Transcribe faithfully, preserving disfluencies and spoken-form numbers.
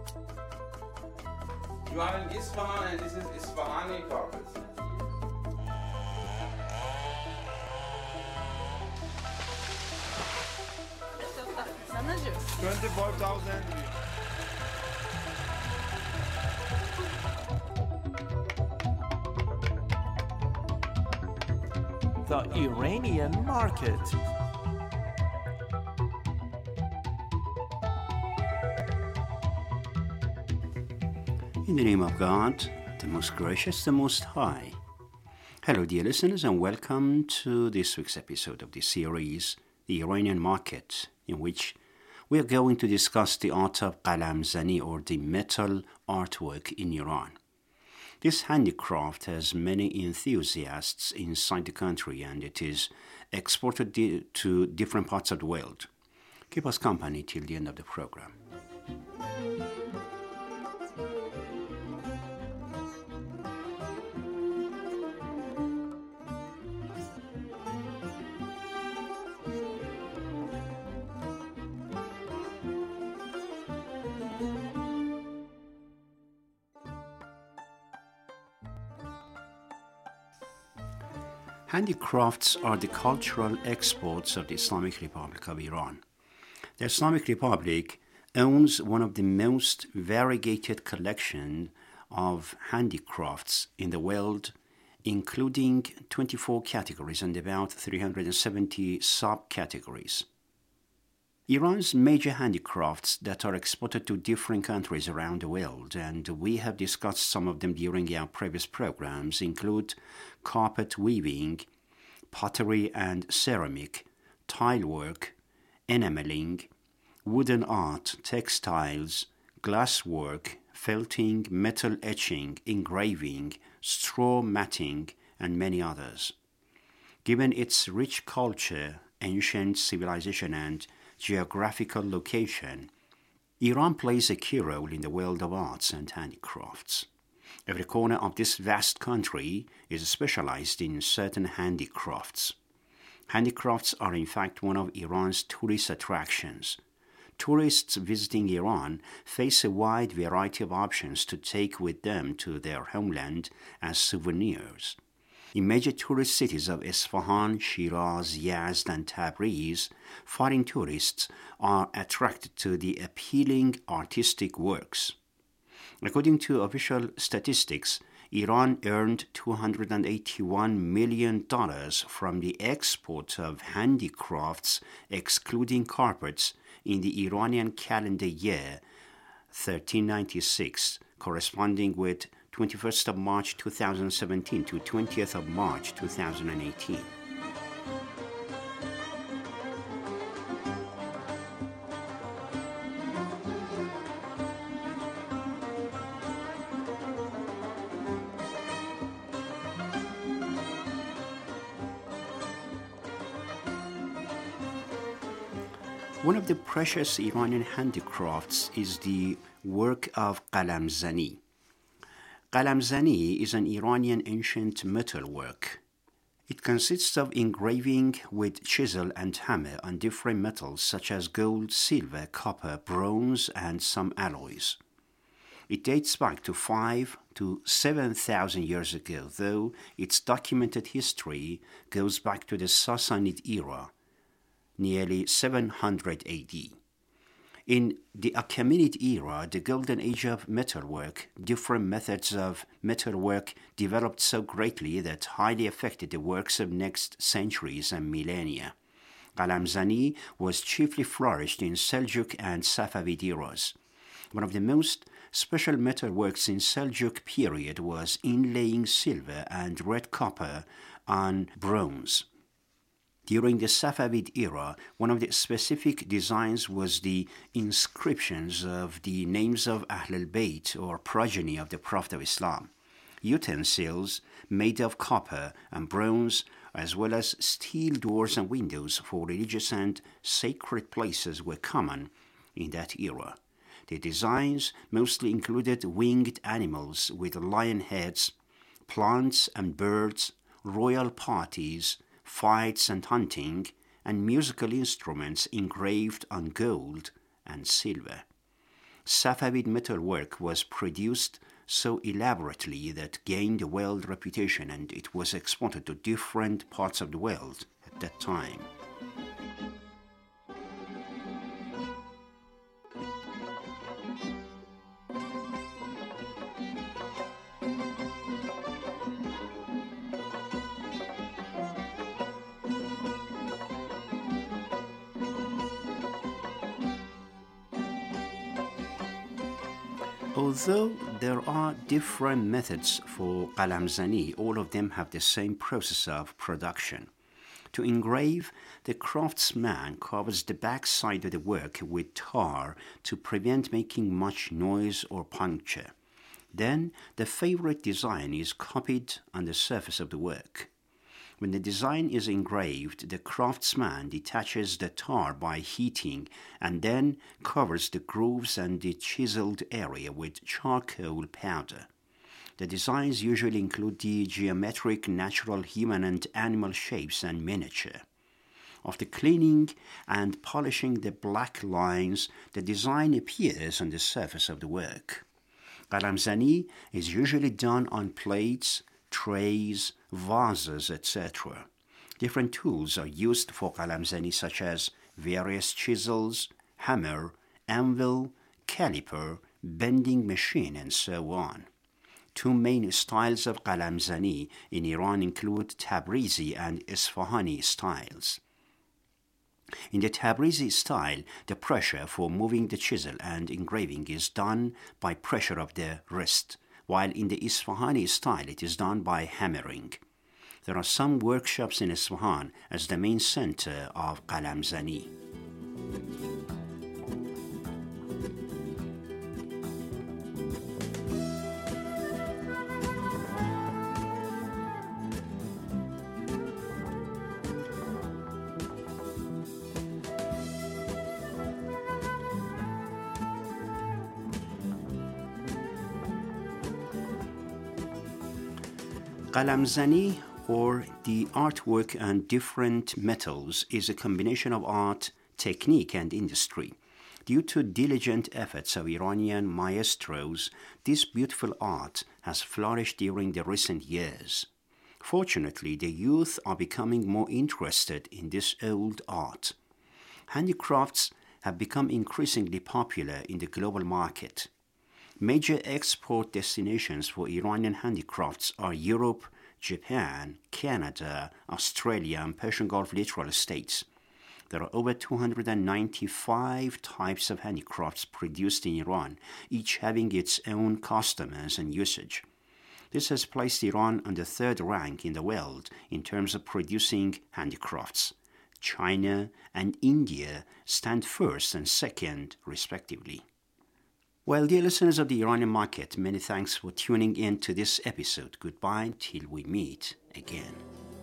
You are in Isfahan and this is Isfahani carpets. twenty-five thousand. The Iranian market. In the name of God, the most gracious, the most high. Hello, dear listeners, and welcome to this week's episode of the series, The Iranian Market, in which we are going to discuss the art of Qalamzani, or the metal artwork in Iran. This handicraft has many enthusiasts inside the country, and it is exported di- to different parts of the world. Keep us company till the end of the program. Handicrafts are the cultural exports of the Islamic Republic of Iran. The Islamic Republic owns one of the most variegated collections of handicrafts in the world, including twenty-four categories and about three hundred seventy subcategories. Iran's major handicrafts that are exported to different countries around the world, and we have discussed some of them during our previous programs, include carpet weaving, pottery and ceramic, tile work, enameling, wooden art, textiles, glasswork, felting, metal etching, engraving, straw matting, and many others. Given its rich culture, ancient civilization, and geographical location, Iran plays a key role in the world of arts and handicrafts. Every corner of this vast country is specialized in certain handicrafts. Handicrafts are in fact one of Iran's tourist attractions. Tourists visiting Iran face a wide variety of options to take with them to their homeland as souvenirs. In major tourist cities of Isfahan, Shiraz, Yazd, and Tabriz, foreign tourists are attracted to the appealing artistic works. According to official statistics, Iran earned two hundred eighty-one million dollars from the export of handicrafts, excluding carpets, in the Iranian calendar year thirteen ninety-six, corresponding with twenty-first of March two thousand seventeen to twentieth of March two thousand eighteen. One of the precious Iranian handicrafts is the work of Qalamzani. Qalamzani is an Iranian ancient metalwork. It consists of engraving with chisel and hammer on different metals such as gold, silver, copper, bronze, and some alloys. It dates back to five to seven thousand years ago, though its documented history goes back to the Sassanid era, nearly seven hundred A D. In the Achaemenid era, the golden age of metalwork, different methods of metalwork developed so greatly that highly affected the works of next centuries and millennia. Qalamzani was chiefly flourished in Seljuk and Safavid eras. One of the most special metalworks in Seljuk period was inlaying silver and red copper on bronze. During the Safavid era, one of the specific designs was the inscriptions of the names of Ahlul Bayt, or progeny of the Prophet of Islam. Utensils made of copper and bronze, as well as steel doors and windows for religious and sacred places, were common in that era. The designs mostly included winged animals with lion heads, plants and birds, royal parties, fights and hunting, and musical instruments engraved on gold and silver. Safavid metalwork was produced so elaborately that gained a world reputation, and it was exported to different parts of the world at that time. Although there are different methods for qalamzani, all of them have the same process of production. To engrave, the craftsman covers the back side of the work with tar to prevent making much noise or puncture. Then the favorite design is copied on the surface of the work. When the design is engraved, the craftsman detaches the tar by heating and then covers the grooves and the chiseled area with charcoal powder. The designs usually include the geometric, natural, human and animal shapes and miniature. After cleaning and polishing the black lines, the design appears on the surface of the work. Qalamzani is usually done on plates, trays, vases, et cetera. Different tools are used for qalamzani, such as various chisels, hammer, anvil, caliper, bending machine, and so on. Two main styles of qalamzani in Iran include Tabrizi and Isfahani styles. In the Tabrizi style, the pressure for moving the chisel and engraving is done by pressure of the wrist, while in the Isfahani style it is done by hammering. There are some workshops in Isfahan as the main center of qalamzani. Qalamzani, or the artwork on different metals, is a combination of art, technique, and industry. Due to diligent efforts of Iranian maestros, this beautiful art has flourished during the recent years. Fortunately, the youth are becoming more interested in this old art. Handicrafts have become increasingly popular in the global market. Major export destinations for Iranian handicrafts are Europe, Japan, Canada, Australia, and Persian Gulf littoral states. There are over two hundred ninety-five types of handicrafts produced in Iran, each having its own customers and usage. This has placed Iran on the third rank in the world in terms of producing handicrafts. China and India stand first and second, respectively. Well, dear listeners of the Iranian Market, many thanks for tuning in to this episode. Goodbye till we meet again.